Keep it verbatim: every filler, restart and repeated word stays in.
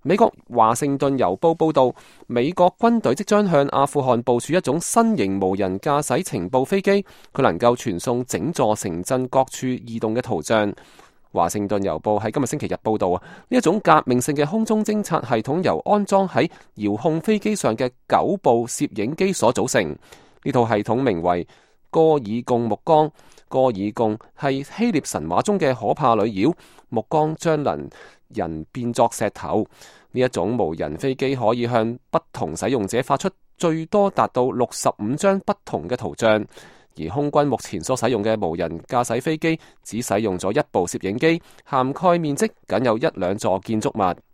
美國華盛頓郵報報道，美國軍隊即將向阿富汗部署一種新型無人駕駛情報飛機，佢能夠傳送整座城鎮各處異動嘅圖像。華盛頓郵報喺今日星期日報道啊，呢一種革命性嘅空中偵察系統由安裝喺遙控飛機上嘅九部攝影機所組成。呢套系統名為戈爾貢木光。戈爾貢係希臘神話中嘅可怕女妖，木光將能人變作石頭。呢一種無人飛機可以向不同使用者發出最多達到六十五張不同嘅圖像，而空軍目前所使用嘅無人駕駛飛機只使用咗一部攝影機，涵蓋面積僅有一兩座建築物。